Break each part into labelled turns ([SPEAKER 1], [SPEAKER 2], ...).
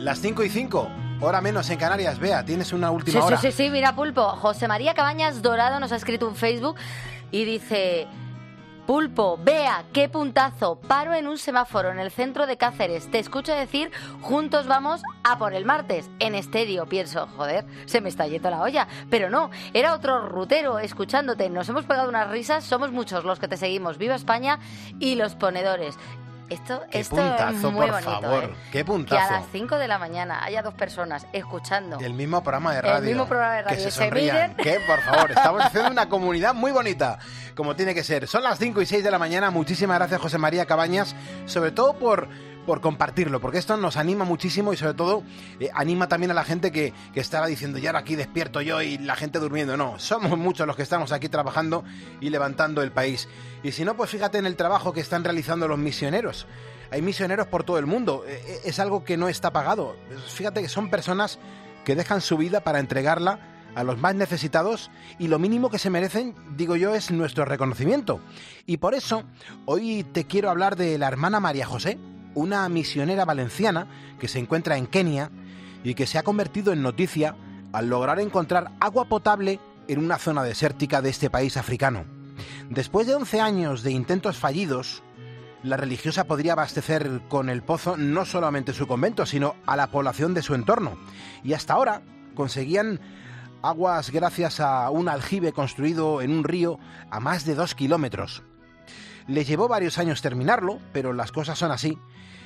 [SPEAKER 1] Las 5:05, hora menos en Canarias. Bea, tienes una última hora.
[SPEAKER 2] Sí, mira, Pulpo. José María Cabañas Dorado nos ha escrito un Facebook y dice: Pulpo, Bea, qué puntazo. Paro en un semáforo en el centro de Cáceres. Te escucho decir, juntos vamos a por el martes. En estéreo, pienso, joder, se me está yendo la olla. Pero no, era otro rutero escuchándote. Nos hemos pegado unas risas, somos muchos los que te seguimos. Viva España y los ponedores. Esto
[SPEAKER 1] puntazo,
[SPEAKER 2] es muy
[SPEAKER 1] por
[SPEAKER 2] bonito,
[SPEAKER 1] favor. Qué puntazo.
[SPEAKER 2] Que a las 5 de la mañana haya dos personas escuchando
[SPEAKER 1] el mismo programa de radio.
[SPEAKER 2] El mismo programa de radio.
[SPEAKER 1] Que se sonrían. Que, por favor, estamos haciendo una comunidad muy bonita, como tiene que ser. Son las 5:06 de la mañana. Muchísimas gracias, José María Cabañas, sobre todo por compartirlo, porque esto nos anima muchísimo y sobre todo anima también a la gente que estará diciendo, ya ahora aquí despierto yo y la gente durmiendo. No, somos muchos los que estamos aquí trabajando y levantando el país. Y si no, pues fíjate en el trabajo que están realizando los misioneros. Hay misioneros por todo el mundo, es algo que no está pagado. Fíjate que son personas que dejan su vida para entregarla a los más necesitados y lo mínimo que se merecen, digo yo, es nuestro reconocimiento. Y por eso, hoy te quiero hablar de la hermana María José, una misionera valenciana que se encuentra en Kenia y que se ha convertido en noticia al lograr encontrar agua potable en una zona desértica de este país africano. Después de 11 años de intentos fallidos, la religiosa podría abastecer con el pozo no solamente su convento, sino a la población de su entorno. Y hasta ahora conseguían aguas gracias a un aljibe construido en un río a más de 2 kilómetros. Les llevó varios años terminarlo, pero las cosas son así,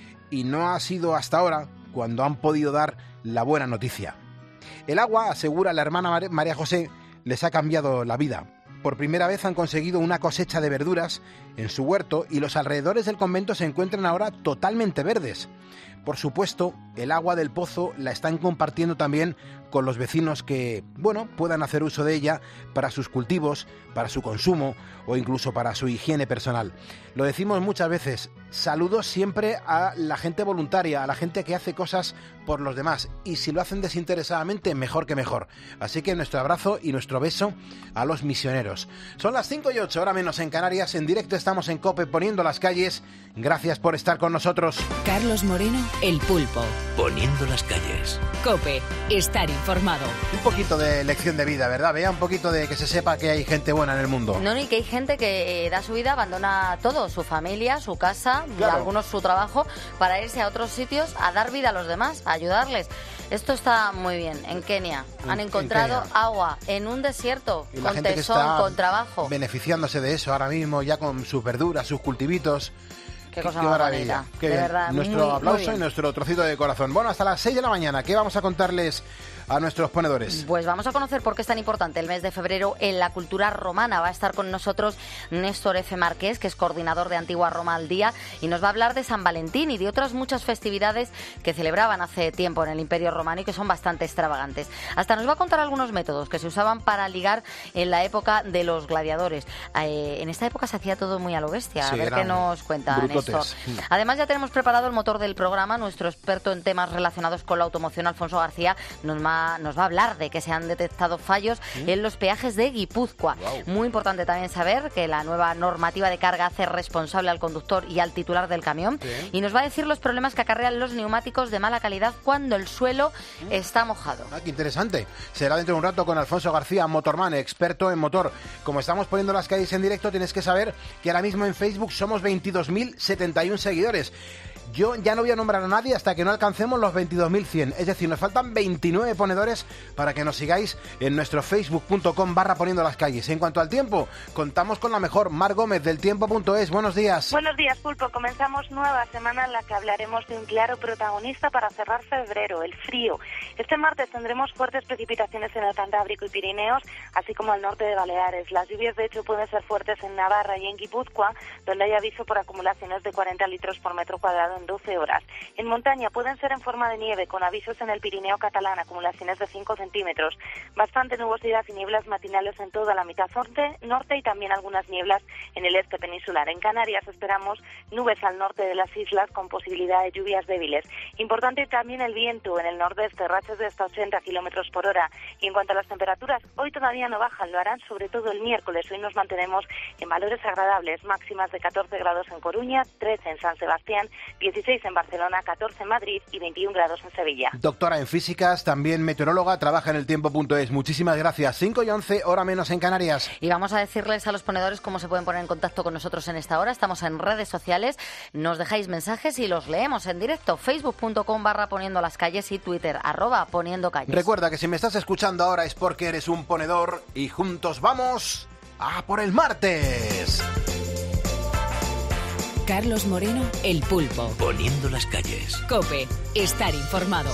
[SPEAKER 1] y no ha sido hasta ahora cuando han podido dar la buena noticia. El agua, asegura la hermana María José, les ha cambiado la vida. Por primera vez han conseguido una cosecha de verduras en su huerto y los alrededores del convento se encuentran ahora totalmente verdes. Por supuesto, el agua del pozo la están compartiendo también con los vecinos que, puedan hacer uso de ella para sus cultivos, para su consumo o incluso para su higiene personal. Lo decimos muchas veces, saludos siempre a la gente voluntaria, a la gente que hace cosas por los demás, y si lo hacen desinteresadamente, mejor que mejor. Así que nuestro abrazo y nuestro beso a los misioneros. Son las 5:08, hora menos en Canarias. En directo estamos en COPE poniendo las calles. Gracias por estar con nosotros.
[SPEAKER 3] Carlos Moreno, El Pulpo.
[SPEAKER 4] Poniendo las calles.
[SPEAKER 3] COPE, estar informado.
[SPEAKER 1] Un poquito de lección de vida, ¿verdad? Vea, un poquito de que se sepa que hay gente buena en el mundo.
[SPEAKER 2] No, y que hay gente que da su vida, abandona todo, su familia, su casa,
[SPEAKER 1] claro,
[SPEAKER 2] algunos su trabajo, para irse a otros sitios a dar vida a los demás, a ayudarles. Esto está muy bien. En Kenia han encontrado agua en un desierto,
[SPEAKER 1] y la
[SPEAKER 2] con
[SPEAKER 1] gente
[SPEAKER 2] tesón,
[SPEAKER 1] que está
[SPEAKER 2] con trabajo.
[SPEAKER 1] Beneficiándose de eso ahora mismo, ya con sus verduras, sus cultivitos.
[SPEAKER 2] Qué cosa
[SPEAKER 1] qué
[SPEAKER 2] más
[SPEAKER 1] maravilla.
[SPEAKER 2] bonita,
[SPEAKER 1] Qué
[SPEAKER 2] de
[SPEAKER 1] bien.
[SPEAKER 2] verdad.
[SPEAKER 1] Nuestro aplauso y nuestro trocito de corazón. Bueno, hasta las 6 de la mañana, ¿qué vamos a contarles a nuestros ponedores?
[SPEAKER 2] Pues vamos a conocer por qué es tan importante el mes de febrero en la cultura romana. Va a estar con nosotros Néstor F. Márquez, que es coordinador de Antigua Roma al Día, y nos va a hablar de San Valentín y de otras muchas festividades que celebraban hace tiempo en el Imperio Romano y que son bastante extravagantes. Hasta nos va a contar algunos métodos que se usaban para ligar en la época de los gladiadores. En esta época se hacía todo muy a lo bestia.
[SPEAKER 1] Sí,
[SPEAKER 2] a ver qué nos cuenta
[SPEAKER 1] brutotes.
[SPEAKER 2] Néstor. Además, ya tenemos preparado el motor del programa. Nuestro experto en temas relacionados con la automoción, Alfonso García, nos va a hablar de que se han detectado fallos en los peajes de Guipúzcoa.
[SPEAKER 1] Wow.
[SPEAKER 2] Muy importante también saber que la nueva normativa de carga hace responsable al conductor y al titular del camión.
[SPEAKER 1] Sí.
[SPEAKER 2] Y nos va a decir los problemas que acarrean los neumáticos de mala calidad cuando el suelo está mojado.
[SPEAKER 1] Qué interesante. Será dentro de un rato con Alfonso García, Motorman, experto en motor. Como estamos poniendo las calles en directo, tienes que saber que ahora mismo en Facebook somos 22.071 seguidores. Yo ya no voy a nombrar a nadie hasta que no alcancemos los 22.100. Es decir, nos faltan 29 ponedores para que nos sigáis en nuestro facebook.com/poniendo las calles. En cuanto al tiempo, contamos con la mejor, Mar Gómez del tiempo.es. Buenos días.
[SPEAKER 5] Buenos días, Pulpo. Comenzamos nueva semana en la que hablaremos de un claro protagonista para cerrar febrero, el frío. Este martes tendremos fuertes precipitaciones en el Cantábrico y Pirineos, así como al norte de Baleares. Las lluvias, de hecho, pueden ser fuertes en Navarra y en Guipúzcoa, donde hay aviso por acumulaciones de 40 litros por metro cuadrado en 12 horas. En montaña pueden ser en forma de nieve, con avisos en el Pirineo catalán, acumulaciones de 5 centímetros. Bastante nubosidad y nieblas matinales en toda la mitad norte y también algunas nieblas en el este peninsular. En Canarias esperamos nubes al norte de las islas con posibilidad de lluvias débiles. Importante también el viento en el nordeste, rachas de hasta 80 kilómetros por hora. Y en cuanto a las temperaturas, hoy todavía no bajan, lo harán sobre todo el miércoles. Hoy nos mantenemos en valores agradables, máximas de 14 grados en Coruña, 13 en San Sebastián, 16 en Barcelona, 14 en Madrid y 21 grados en Sevilla.
[SPEAKER 1] Doctora en físicas, también meteoróloga, trabaja en eltiempo.es. Muchísimas gracias. 5 y 11, hora menos en Canarias.
[SPEAKER 2] Y vamos a decirles a los ponedores cómo se pueden poner en contacto con nosotros en esta hora. Estamos en redes sociales, nos dejáis mensajes y los leemos en directo. Facebook.com/poniendo las calles y Twitter @poniendo calles.
[SPEAKER 1] Recuerda que si me estás escuchando ahora es porque eres un ponedor y juntos vamos a por el martes.
[SPEAKER 3] Carlos Moreno, El Pulpo.
[SPEAKER 4] Poniendo las calles.
[SPEAKER 3] COPE. Estar informado.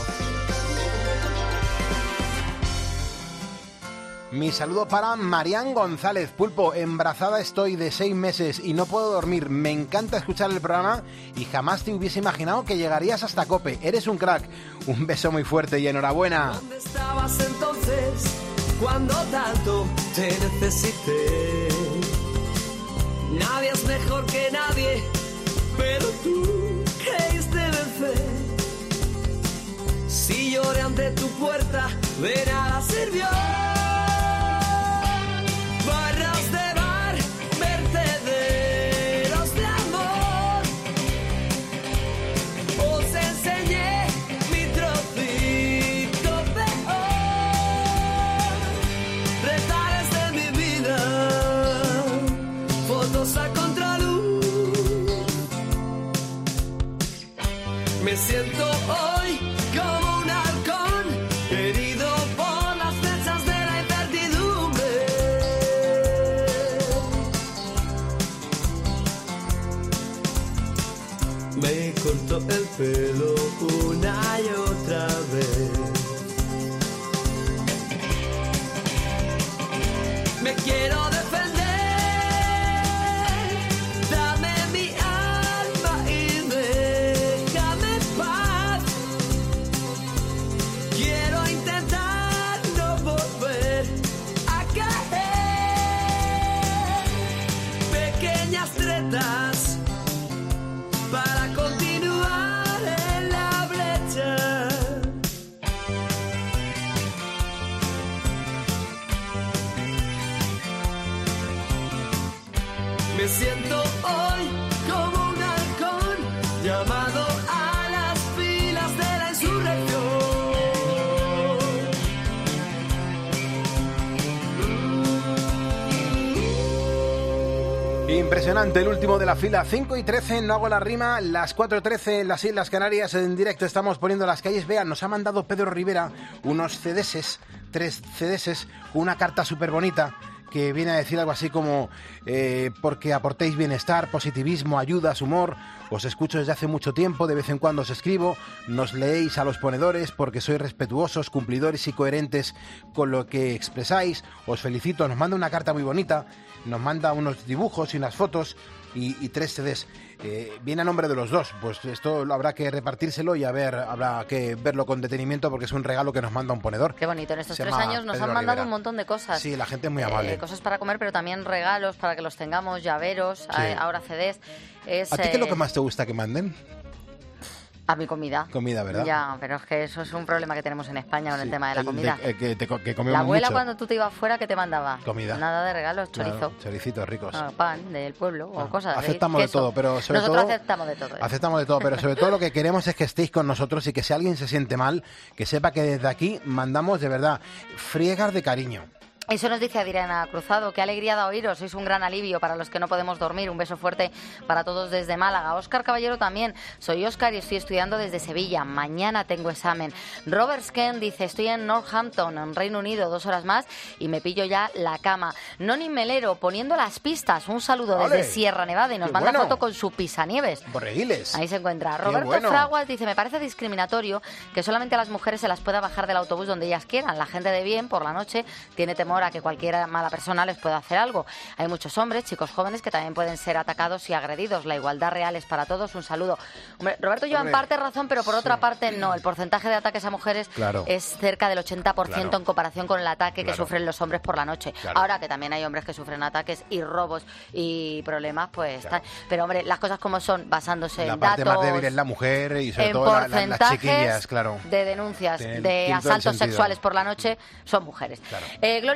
[SPEAKER 1] Mi saludo para Marián González. Pulpo, embarazada estoy de 6 meses y no puedo dormir. Me encanta escuchar el programa y jamás te hubiese imaginado que llegarías hasta COPE. Eres un crack. Un beso muy fuerte y enhorabuena.
[SPEAKER 6] ¿Dónde estabas entonces cuando tanto te necesité? Nadie es mejor que nadie, pero tú creíste vencer. Si lloré ante tu puerta, de nada sirvió. Barras de bar, vertederos de amor. Os enseñé mi trocito peor. Retares de mi vida, fotos a contraluz. Me siento hoy como un halcón, herido por las flechas de la incertidumbre. Me cortó el pelo una y otra vez. Me quiero defender. Dame mi alma y déjame en paz. Quiero intentar no volver a caer. Pequeñas tretas para continuar en la brecha. Me siento hoy como un halcón llamado a las filas de la insurrección.
[SPEAKER 1] Impresionante, el último de la fila. 5 y 13, no hago la rima. Las 4:13 en las Islas Canarias. En directo estamos poniendo las calles. Vean, nos ha mandado Pedro Rivera unos CDs, 3 CDs, una carta súper bonita que viene a decir algo así como porque aportéis bienestar, positivismo, ayudas, humor. Os escucho desde hace mucho tiempo, de vez en cuando os escribo, nos leéis a los ponedores porque sois respetuosos, cumplidores y coherentes con lo que expresáis. Os felicito, nos manda una carta muy bonita, nos manda unos dibujos y unas fotos y 3 CDs. Viene a nombre de los dos, pues esto habrá que repartírselo y habrá que verlo con detenimiento porque es un regalo que nos manda un ponedor.
[SPEAKER 2] Qué bonito, en estos
[SPEAKER 1] Se
[SPEAKER 2] 3
[SPEAKER 1] llama
[SPEAKER 2] años nos
[SPEAKER 1] Pedro
[SPEAKER 2] han mandado
[SPEAKER 1] Rivera.
[SPEAKER 2] un montón de cosas.
[SPEAKER 1] Sí, la gente es muy amable.
[SPEAKER 2] Cosas para comer, pero también regalos para que los tengamos, llaveros,
[SPEAKER 1] Sí.
[SPEAKER 2] ahora CDs.
[SPEAKER 1] ¿A ti qué es lo que más te gusta que manden?
[SPEAKER 2] A mi comida.
[SPEAKER 1] Comida, ¿verdad?
[SPEAKER 2] Ya, pero es que eso es un problema que tenemos en España con el tema de la comida.
[SPEAKER 1] Que comemos
[SPEAKER 2] La abuela
[SPEAKER 1] mucho.
[SPEAKER 2] cuando tú te ibas fuera, ¿qué te mandaba?
[SPEAKER 1] Comida.
[SPEAKER 2] Nada de regalos, chorizo.
[SPEAKER 1] Claro, choricitos ricos.
[SPEAKER 2] Pan del pueblo o cosas así.
[SPEAKER 1] Aceptamos de
[SPEAKER 2] queso.
[SPEAKER 1] todo, pero sobre
[SPEAKER 2] Nosotros
[SPEAKER 1] todo...
[SPEAKER 2] aceptamos de todo.
[SPEAKER 1] Aceptamos de todo, pero sobre todo lo que queremos es que estéis con nosotros y que si alguien se siente mal, que sepa que desde aquí mandamos de verdad friegas de cariño.
[SPEAKER 2] Eso nos dice Adriana Cruzado. Qué alegría da oíros. Sois un gran alivio para los que no podemos dormir. Un beso fuerte para todos desde Málaga. Óscar Caballero también. Soy Óscar y estoy estudiando desde Sevilla. Mañana tengo examen. Robert Sken dice, estoy en Northampton, en Reino Unido, 2 horas más y me pillo ya la cama. Noni Melero, poniendo las pistas. Un saludo
[SPEAKER 1] ¡Ole!
[SPEAKER 2] desde Sierra Nevada y nos
[SPEAKER 1] ¡Qué
[SPEAKER 2] manda
[SPEAKER 1] bueno!
[SPEAKER 2] foto con su pisanieves.
[SPEAKER 1] Borreguiles.
[SPEAKER 2] Ahí se encuentra.
[SPEAKER 1] Qué
[SPEAKER 2] Roberto
[SPEAKER 1] bueno.
[SPEAKER 2] Fraguas dice, me parece discriminatorio que solamente a las mujeres se las pueda bajar del autobús donde ellas quieran. La gente de bien, por la noche, tiene temor a que cualquiera mala persona les pueda hacer algo. Hay muchos hombres, chicos jóvenes, que también pueden ser atacados y agredidos. La igualdad real es para todos. Un saludo. Hombre, Roberto lleva en parte razón, pero por otra parte no. El porcentaje de ataques a mujeres es cerca del 80% en comparación con el ataque que sufren los hombres por la noche. Ahora que también hay hombres que sufren ataques y robos y problemas, pues... Pero, hombre, las cosas como son, basándose en
[SPEAKER 1] La parte
[SPEAKER 2] datos...
[SPEAKER 1] más débil es la mujer y sobre
[SPEAKER 2] en
[SPEAKER 1] todo las
[SPEAKER 2] porcentajes
[SPEAKER 1] chiquillas, claro.
[SPEAKER 2] de denuncias
[SPEAKER 1] Tiene
[SPEAKER 2] de
[SPEAKER 1] todo el
[SPEAKER 2] asaltos
[SPEAKER 1] sentido.
[SPEAKER 2] sexuales por la noche son mujeres.
[SPEAKER 1] Claro.
[SPEAKER 2] Gloria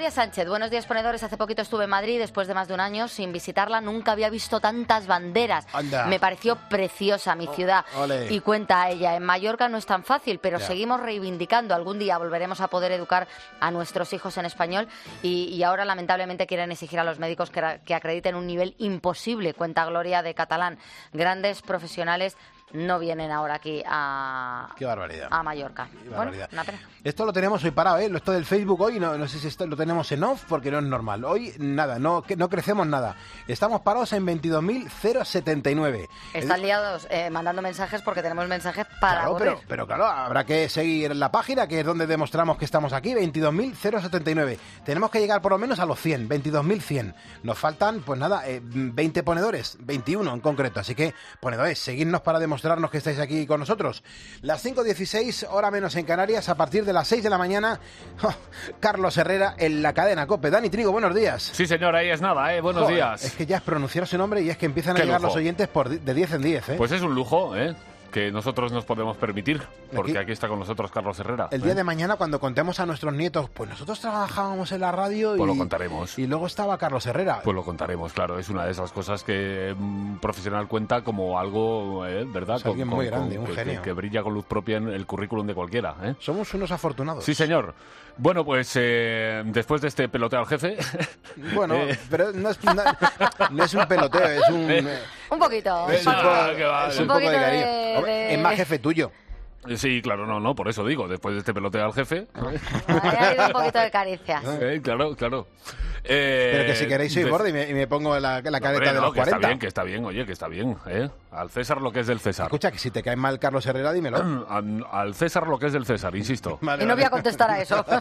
[SPEAKER 2] María Sánchez, buenos días ponedores. Hace poquito estuve en Madrid, después de más de un año sin visitarla. Nunca había visto tantas banderas.
[SPEAKER 1] Anda.
[SPEAKER 2] Me pareció preciosa mi ciudad.
[SPEAKER 1] Ole.
[SPEAKER 2] Y cuenta a ella, en Mallorca no es tan fácil, pero
[SPEAKER 1] Ya.
[SPEAKER 2] seguimos reivindicando. Algún día volveremos a poder educar a nuestros hijos en español y ahora lamentablemente quieren exigir a los médicos que acrediten un nivel imposible, cuenta Gloria de Catalán. Grandes profesionales no vienen ahora aquí
[SPEAKER 1] Qué barbaridad.
[SPEAKER 2] a Mallorca.
[SPEAKER 1] Qué
[SPEAKER 2] Bueno,
[SPEAKER 1] barbaridad.
[SPEAKER 2] una pena.
[SPEAKER 1] Esto lo tenemos hoy parado, ¿eh? Esto del Facebook hoy, no sé si lo tenemos en off porque no es normal. Hoy nada, no crecemos nada. Estamos parados en 22.079.
[SPEAKER 2] Están liados mandando mensajes porque tenemos mensajes para
[SPEAKER 1] Claro,
[SPEAKER 2] aburrir.
[SPEAKER 1] pero claro, habrá que seguir la página, que es donde demostramos que estamos aquí, 22.079. Tenemos que llegar por lo menos a los 100, 22.100. Nos faltan, pues nada, 20 ponedores, 21 en concreto. Así que, ponedores, seguidnos para demostrarnos que estáis aquí con nosotros. Las 5:16, hora menos en Canarias, a partir de las 6 de la mañana, Carlos Herrera en la cadena COPE. Dani Trigo, buenos días.
[SPEAKER 7] Sí, señor, ahí es nada, buenos
[SPEAKER 1] Joder,
[SPEAKER 7] días.
[SPEAKER 1] Es que ya es pronunciar su nombre y es que empiezan a
[SPEAKER 7] Qué
[SPEAKER 1] llegar
[SPEAKER 7] lujo.
[SPEAKER 1] los oyentes de 10 en 10, ¿eh?
[SPEAKER 7] Pues es un lujo, que nosotros nos podemos permitir, porque
[SPEAKER 1] Aquí-
[SPEAKER 7] aquí está con nosotros Carlos Herrera.
[SPEAKER 1] El día de mañana, cuando contemos a nuestros nietos, pues nosotros trabajábamos en la radio
[SPEAKER 7] Pues
[SPEAKER 1] y
[SPEAKER 7] lo contaremos.
[SPEAKER 1] Y luego estaba Carlos Herrera.
[SPEAKER 7] Pues lo contaremos, claro. Es una de esas cosas que un profesional cuenta como algo, ¿verdad?
[SPEAKER 1] Es alguien muy grande, un
[SPEAKER 7] que,
[SPEAKER 1] genio.
[SPEAKER 7] que brilla con luz propia en el currículum de cualquiera, ¿eh?
[SPEAKER 1] Somos unos afortunados.
[SPEAKER 7] Sí, señor. Bueno, pues después de este peloteo al jefe...
[SPEAKER 1] Bueno, pero no es un peloteo, es un...
[SPEAKER 2] Un poquito.
[SPEAKER 1] Es un
[SPEAKER 7] Ah,
[SPEAKER 1] poco,
[SPEAKER 7] que va,
[SPEAKER 1] es
[SPEAKER 7] un
[SPEAKER 1] un poco de
[SPEAKER 2] poquito
[SPEAKER 1] cariño.
[SPEAKER 2] de-
[SPEAKER 1] Hombre, Es más jefe tuyo.
[SPEAKER 7] Sí, claro, no, por eso digo, después de este peloteo al jefe...
[SPEAKER 2] Ahí ha habido un poquito de caricias.
[SPEAKER 7] Claro.
[SPEAKER 1] Pero que si queréis soy borde y me pongo la careta
[SPEAKER 7] Hombre,
[SPEAKER 1] de
[SPEAKER 7] no,
[SPEAKER 1] los
[SPEAKER 7] que
[SPEAKER 1] 40.
[SPEAKER 7] que está bien, oye, que está bien, ¿eh? Al César lo que es del César.
[SPEAKER 1] Escucha, que si te cae mal Carlos Herrera, dímelo.
[SPEAKER 7] Al César lo que es del César, insisto.
[SPEAKER 1] Vale,
[SPEAKER 2] Y no voy a
[SPEAKER 1] vale.
[SPEAKER 2] contestar a eso.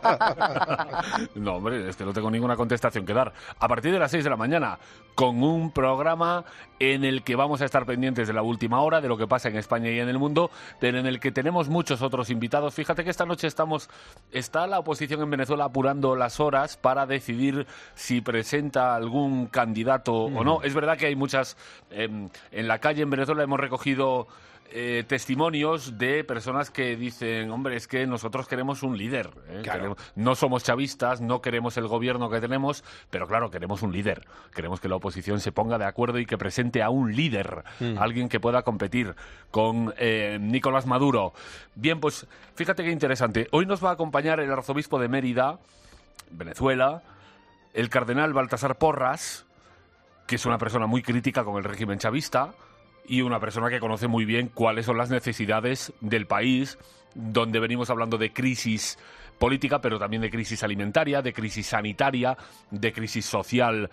[SPEAKER 7] No, hombre, es que no tengo ninguna contestación que dar. A partir de las 6 de la mañana, con un programa en el que vamos a estar pendientes de la última hora, de lo que pasa en España y en el mundo, pero en el que tenemos muchos otros invitados. Fíjate que esta noche está la oposición en Venezuela apurando las horas para decidir si presenta algún candidato o no. Es verdad que hay muchas... en la calle en Venezuela hemos recogido... testimonios de personas que dicen, hombre, es que nosotros queremos un líder,
[SPEAKER 1] Claro.
[SPEAKER 7] no somos chavistas, no queremos el gobierno que tenemos, pero claro, queremos un líder, queremos que la oposición se ponga de acuerdo y que presente a un líder, alguien que pueda competir con Nicolás Maduro. Bien, pues fíjate qué interesante, hoy nos va a acompañar el arzobispo de Mérida, Venezuela, el cardenal Baltasar Porras, que es una persona muy crítica con el régimen chavista, y una persona que conoce muy bien cuáles son las necesidades del país, donde venimos hablando de crisis política, pero también de crisis alimentaria, de crisis sanitaria, de crisis social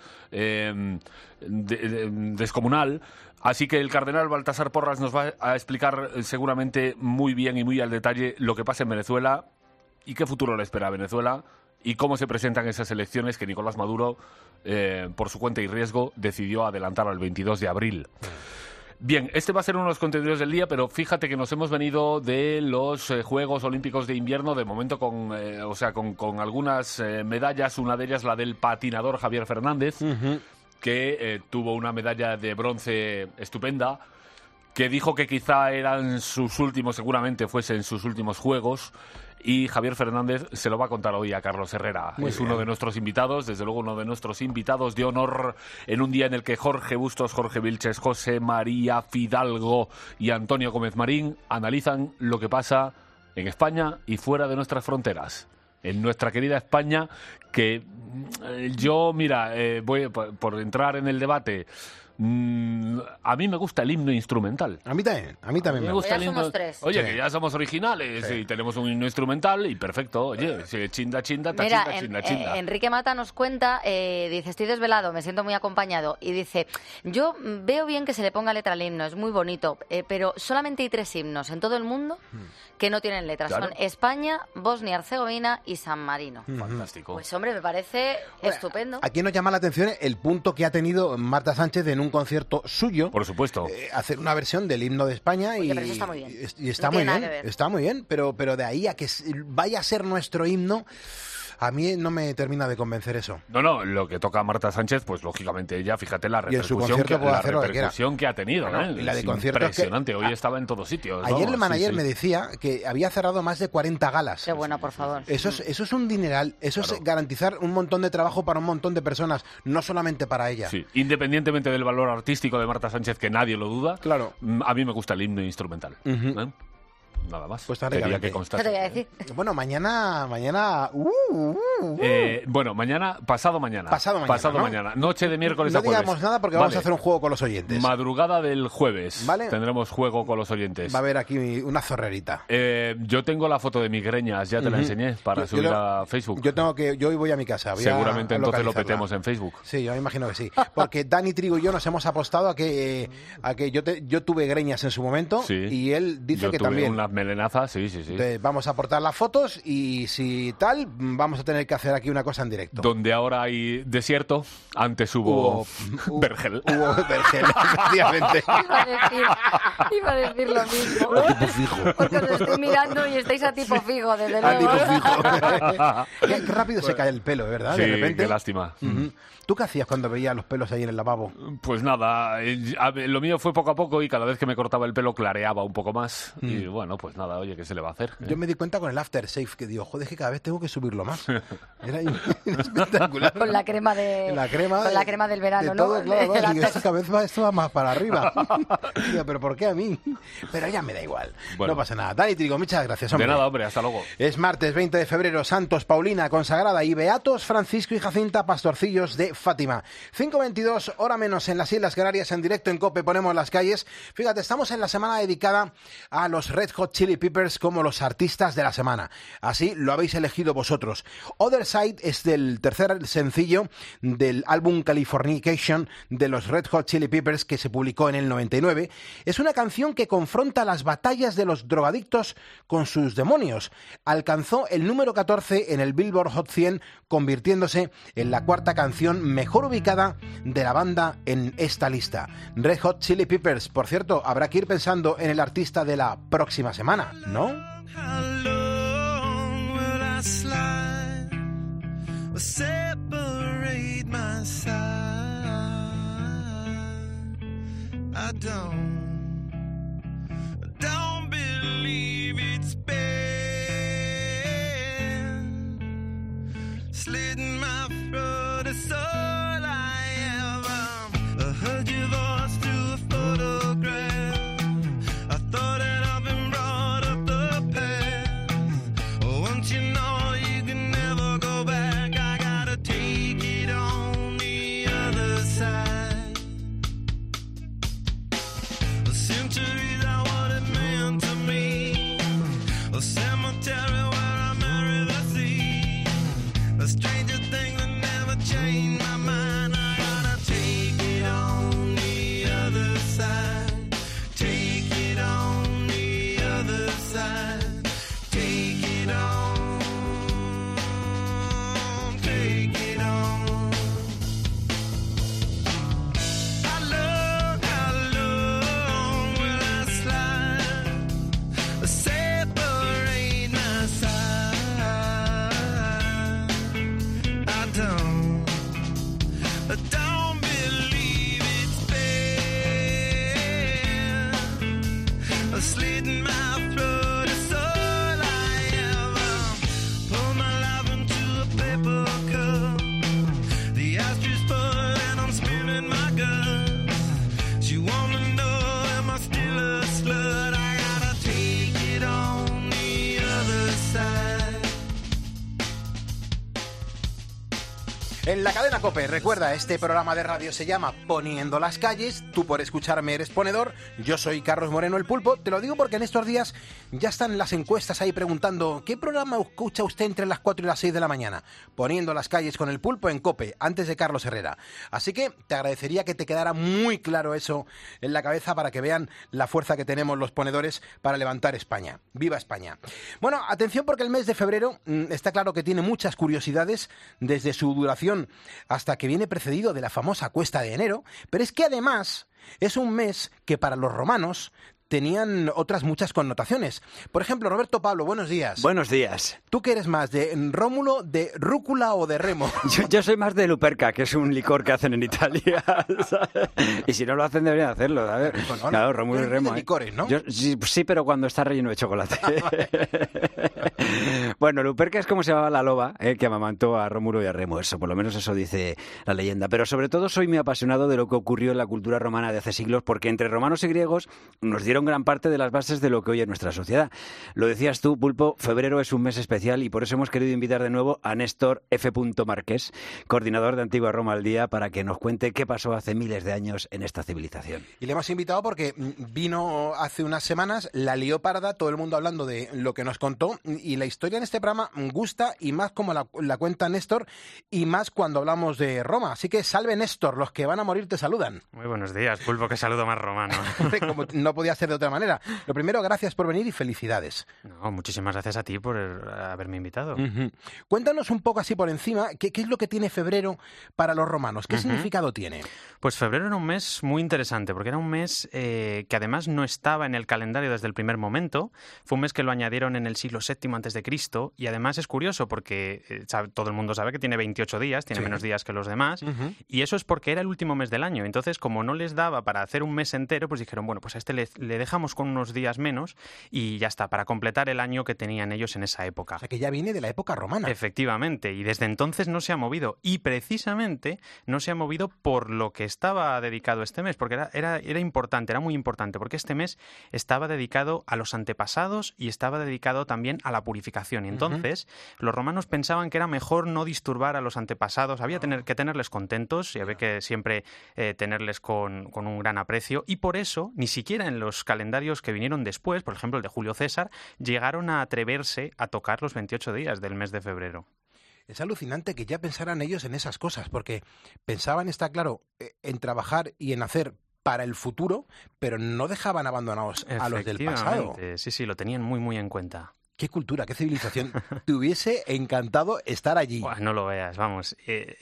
[SPEAKER 7] descomunal. Así que el cardenal Baltasar Porras nos va a explicar seguramente muy bien y muy al detalle lo que pasa en Venezuela y qué futuro le espera a Venezuela y cómo se presentan esas elecciones que Nicolás Maduro, por su cuenta y riesgo, decidió adelantar al 22 de abril. Bien, este va a ser uno de los contenidos del día, pero fíjate que nos hemos venido de los Juegos Olímpicos de Invierno, de momento con algunas medallas, una de ellas la del patinador Javier Fernández, que tuvo una medalla de bronce estupenda, que dijo que quizá eran sus últimos, seguramente fuesen sus últimos Juegos, y Javier Fernández se lo va a contar hoy a Carlos Herrera.
[SPEAKER 1] Muy
[SPEAKER 7] es
[SPEAKER 1] bien.
[SPEAKER 7] uno de nuestros invitados, desde luego uno de nuestros invitados de honor, en un día en el que Jorge Bustos, Jorge Vilches, José María Fidalgo y Antonio Gómez Marín analizan lo que pasa en España y fuera de nuestras fronteras. En nuestra querida España, que yo, mira, voy por entrar en el debate. A mí me gusta el himno instrumental.
[SPEAKER 1] A mí también me gusta.
[SPEAKER 2] Ya
[SPEAKER 7] el himno.
[SPEAKER 2] somos tres.
[SPEAKER 7] Oye,
[SPEAKER 1] Sí.
[SPEAKER 7] que ya somos originales y tenemos un himno instrumental y perfecto. Oye, si chinda, chinda, ta
[SPEAKER 2] Mira,
[SPEAKER 7] chinda, chinda.
[SPEAKER 2] Enrique Mata nos cuenta, dice, estoy desvelado, me siento muy acompañado. Y dice, yo veo bien que se le ponga letra al himno, es muy bonito, pero solamente hay 3 himnos en todo el mundo que no tienen letras.
[SPEAKER 7] Claro.
[SPEAKER 2] Son España, Bosnia-Herzegovina y San Marino.
[SPEAKER 7] Fantástico.
[SPEAKER 2] Pues hombre, me parece estupendo.
[SPEAKER 1] Aquí nos llama la atención el punto que ha tenido Marta Sánchez en un concierto suyo.
[SPEAKER 7] Por supuesto.
[SPEAKER 1] Hacer una versión del himno de España
[SPEAKER 2] Oye,
[SPEAKER 1] y,
[SPEAKER 2] pero eso está muy bien.
[SPEAKER 1] y está
[SPEAKER 2] No
[SPEAKER 1] muy
[SPEAKER 2] tiene nada
[SPEAKER 1] bien,
[SPEAKER 2] que ver.
[SPEAKER 1] está muy bien, pero de ahí a que vaya a ser nuestro himno, A mí no me termina de convencer eso.
[SPEAKER 7] No, lo que toca a Marta Sánchez, pues lógicamente ella, fíjate la
[SPEAKER 1] Y en su
[SPEAKER 7] repercusión,
[SPEAKER 1] concierto puede hacer lo que quiera.
[SPEAKER 7] que ha tenido.
[SPEAKER 1] Bueno, y la de conciertos
[SPEAKER 7] impresionante,
[SPEAKER 1] que-
[SPEAKER 7] hoy estaba en todos sitios.
[SPEAKER 1] Ayer el
[SPEAKER 7] vamos,
[SPEAKER 1] manager
[SPEAKER 7] sí.
[SPEAKER 1] me decía que había cerrado más de 40 galas.
[SPEAKER 2] Qué bueno, por favor.
[SPEAKER 1] Eso es un dineral, eso es garantizar un montón de trabajo para un montón de personas, no solamente para ella.
[SPEAKER 7] Sí, independientemente del valor artístico de Marta Sánchez, que nadie lo duda,
[SPEAKER 1] Claro.
[SPEAKER 7] a mí me gusta el himno instrumental.
[SPEAKER 1] Ujú.
[SPEAKER 7] ¿Eh? Nada más.
[SPEAKER 1] Pues
[SPEAKER 7] Quería
[SPEAKER 1] ricamente.
[SPEAKER 7] que
[SPEAKER 2] ¿Qué
[SPEAKER 7] constase.
[SPEAKER 2] te voy a decir?
[SPEAKER 1] Bueno, mañana...
[SPEAKER 7] Bueno, pasado mañana.
[SPEAKER 1] Pasado mañana, ¿no?
[SPEAKER 7] Noche de miércoles
[SPEAKER 1] No
[SPEAKER 7] a jueves.
[SPEAKER 1] digamos nada porque vamos
[SPEAKER 7] Vale.
[SPEAKER 1] a hacer un juego con los oyentes.
[SPEAKER 7] Madrugada del jueves.
[SPEAKER 1] Vale.
[SPEAKER 7] Tendremos juego con los oyentes.
[SPEAKER 1] Va a haber aquí una zorrerita.
[SPEAKER 7] Yo tengo la foto de migreñas, ya te la
[SPEAKER 1] Ujú.
[SPEAKER 7] enseñé para
[SPEAKER 1] Yo
[SPEAKER 7] subir
[SPEAKER 1] lo-
[SPEAKER 7] a Facebook.
[SPEAKER 1] Yo hoy voy a mi casa. Voy
[SPEAKER 7] Seguramente
[SPEAKER 1] a
[SPEAKER 7] entonces lo
[SPEAKER 1] localizarla.
[SPEAKER 7] petemos en Facebook.
[SPEAKER 1] Sí, yo me imagino que sí. Porque Dani Trigo y yo nos hemos apostado a que yo tuve greñas en su momento
[SPEAKER 7] Sí.
[SPEAKER 1] y él dice
[SPEAKER 7] Yo
[SPEAKER 1] que
[SPEAKER 7] tuve
[SPEAKER 1] también.
[SPEAKER 7] unas melenazas, sí.
[SPEAKER 1] Entonces, vamos a aportar las fotos y si tal, vamos a tener que hacer aquí una cosa en directo.
[SPEAKER 7] Donde ahora hay desierto, antes hubo vergel.
[SPEAKER 1] Hubo vergel, efectivamente.
[SPEAKER 2] Iba a decir lo mismo.
[SPEAKER 1] Tipo fijo.
[SPEAKER 2] Porque os estoy mirando y estáis a tipo fijo, desde
[SPEAKER 1] A
[SPEAKER 2] luego.
[SPEAKER 1] tipo fijo. Qué rápido se cae el pelo, ¿verdad?
[SPEAKER 7] Sí,
[SPEAKER 1] De repente.
[SPEAKER 7] qué lástima.
[SPEAKER 1] Ujú. ¿Tú qué hacías cuando veías los pelos ahí en el lavabo?
[SPEAKER 7] Pues nada, lo mío fue poco a poco y cada vez que me cortaba el pelo clareaba un poco más. Y bueno, pues nada, oye, ¿qué se le va a hacer?
[SPEAKER 1] Yo me di cuenta con el aftershave que digo, joder, que cada vez tengo que subirlo más. Era espectacular.
[SPEAKER 2] Con la crema de
[SPEAKER 1] La crema
[SPEAKER 2] con la crema del verano,
[SPEAKER 1] de
[SPEAKER 2] ¿no?
[SPEAKER 1] todo, claro,
[SPEAKER 2] De la
[SPEAKER 1] digo, esta cabeza esto va más para arriba. Digo, pero ¿por qué a mí? Pero ya me da igual.
[SPEAKER 7] Bueno.
[SPEAKER 1] No pasa nada. Dani Trigo, muchas gracias, hombre.
[SPEAKER 7] De nada, hombre, hasta luego.
[SPEAKER 1] Es martes 20 de febrero, Santos, Paulina, consagrada, y Beatos, Francisco y Jacinta, pastorcillos de Fátima. 5:22, hora menos en las Islas Canarias, en directo en COPE, ponemos las calles. Fíjate, estamos en la semana dedicada a los Red Hot Chili Peppers como los artistas de la semana. Así lo habéis elegido vosotros. Other Side es del tercer sencillo del álbum Californication de los Red Hot Chili Peppers que se publicó en el 99. Es una canción que confronta las batallas de los drogadictos con sus demonios. Alcanzó el número 14 en el Billboard Hot 100, convirtiéndose en la cuarta canción mejor ubicada de la banda en esta lista. Red Hot Chili Peppers, por cierto, habrá que ir pensando en el artista de la próxima semana, ¿no?
[SPEAKER 6] How long will I slide or separate my side? I don't believe it's been slitting my throat. It's all I ever heard your voice through a photograph. I thought that I've been brought up the past. Once you know you can never go back, I gotta take it on the other side. The centuries are what it meant to me. A cemetery where I marry the sea. A stranger thing that never changed my mind. I gotta take it on the other side. Take it on the other side. Take it on. Take it on. How long will I slide? Separate my side. I don't believe it's been slitting my throat. It's all I ever pour my life into a paper cup. The ashes full and I'm spinning my guts. She wanna know, am I still a slut? I gotta take it on the other side.
[SPEAKER 1] En la cadena COPE, recuerda, este programa de radio se llama Poniendo las calles. Tú por escucharme eres ponedor. Yo soy Carlos Moreno, el Pulpo. Te lo digo porque en estos días ya están las encuestas ahí preguntando ¿qué programa escucha usted entre las 4 y las 6 de la mañana? Poniendo las calles con el Pulpo en COPE, antes de Carlos Herrera. Así que te agradecería que te quedara muy claro eso en la cabeza para que vean la fuerza que tenemos los ponedores para levantar España. ¡Viva España! Bueno, atención porque el mes de febrero está claro que tiene muchas curiosidades desde su duración hasta que viene precedido de la famosa cuesta de enero, pero es que además es un mes que para los romanos tenían otras muchas connotaciones. Por ejemplo, Roberto Pablo, buenos días.
[SPEAKER 8] Buenos días.
[SPEAKER 1] ¿Tú qué eres más, de Rómulo, de rúcula o de remo?
[SPEAKER 8] Yo soy más de Luperca, que es un licor que hacen en Italia, ¿sabes? Y si no lo hacen, deberían hacerlo, ¿sabes?
[SPEAKER 1] Bueno,
[SPEAKER 8] Claro, Rómulo y Remo.
[SPEAKER 1] de licores, ¿no?
[SPEAKER 8] Sí, pero cuando está relleno de chocolate. Bueno, Luperca es como se llamaba la loba que amamantó a Rómulo y a Remo, eso, por lo menos eso dice la leyenda. Pero sobre todo soy muy apasionado de lo que ocurrió en la cultura romana de hace siglos, porque entre romanos y griegos nos dieron gran parte de las bases de lo que hoy es nuestra sociedad. Lo decías tú, Pulpo, febrero es un mes especial y por eso hemos querido invitar de nuevo a Néstor F. Marqués, coordinador de Antigua Roma al Día, para que nos cuente qué pasó hace miles de años en esta civilización.
[SPEAKER 1] Y le hemos invitado porque vino hace unas semanas, la lió parda, todo el mundo hablando de lo que nos contó, y la historia en este programa gusta, y más como la cuenta Néstor, y más cuando hablamos de Roma. Así que salve, Néstor, los que van a morir te saludan.
[SPEAKER 9] Muy buenos días, Pulpo, qué saludo más romano.
[SPEAKER 1] Como no podía ser de otra manera. Lo primero, gracias por venir y felicidades.
[SPEAKER 9] No, muchísimas gracias a ti por haberme invitado.
[SPEAKER 1] Cuéntanos un poco así por encima, ¿qué es lo que tiene febrero para los romanos? ¿Qué significado tiene?
[SPEAKER 9] Pues febrero era un mes muy interesante, porque era un mes que además no estaba en el calendario desde el primer momento. Fue un mes que lo añadieron en el siglo VII a.C., y además es curioso porque todo el mundo sabe que tiene 28 días, tiene menos días que los demás, y eso es porque era el último mes del año. Entonces, como no les daba para hacer un mes entero, pues dijeron, bueno, pues a este le dejamos con unos días menos y ya está, para completar el año que tenían ellos en esa época.
[SPEAKER 1] O sea, que ya viene de la época romana.
[SPEAKER 9] Efectivamente, y desde entonces no se ha movido, y precisamente no se ha movido por lo que estaba dedicado este mes, porque era importante, era muy importante, porque este mes estaba dedicado a los antepasados y estaba dedicado también a la purificación. Y entonces los romanos pensaban que era mejor no disturbar a los antepasados, había que tenerles contentos y había que siempre tenerles con un gran aprecio, y por eso ni siquiera en los calendarios que vinieron después, por ejemplo el de Julio César, llegaron a atreverse a tocar los 28 días del mes de febrero.
[SPEAKER 1] Es alucinante que ya pensaran ellos en esas cosas, porque pensaban, está claro, en trabajar y en hacer para el futuro, pero no dejaban abandonados a los del pasado.
[SPEAKER 9] Sí, lo tenían muy, muy en cuenta.
[SPEAKER 1] Qué cultura, qué civilización. Te hubiese encantado estar allí.
[SPEAKER 9] Buah, no lo veas, vamos.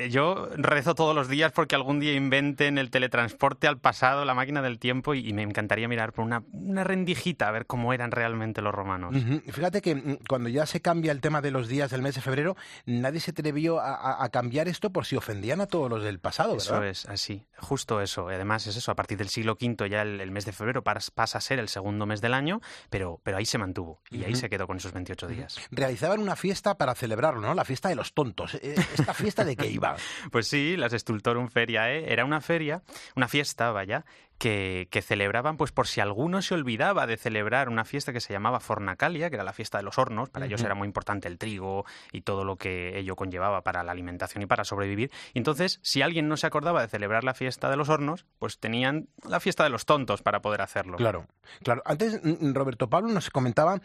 [SPEAKER 9] Yo rezo todos los días porque algún día inventen el teletransporte al pasado, la máquina del tiempo, y me encantaría mirar por una rendijita a ver cómo eran realmente los romanos.
[SPEAKER 1] Fíjate que cuando ya se cambia el tema de los días del mes de febrero, nadie se atrevió a cambiar esto por si ofendían a todos los del pasado, ¿verdad?
[SPEAKER 9] Eso es, así, justo eso. Además es eso, a partir del siglo V ya el mes de febrero pasa a ser el segundo mes del año, pero ahí se mantuvo y ahí se quedó con esos 28 días.
[SPEAKER 1] Realizaban una fiesta para celebrarlo, ¿no? La fiesta de los tontos. ¿Esta fiesta de qué iba?
[SPEAKER 9] Pues sí, las Stultorum Feriae era una fiesta, vaya, que celebraban, pues por si alguno se olvidaba de celebrar una fiesta que se llamaba Fornacalia, que era la fiesta de los hornos. Para ellos era muy importante el trigo y todo lo que ello conllevaba para la alimentación y para sobrevivir. Y entonces, si alguien no se acordaba de celebrar la fiesta de los hornos, pues tenían la fiesta de los tontos para poder hacerlo.
[SPEAKER 1] Claro. Antes, Roberto Pablo nos comentaba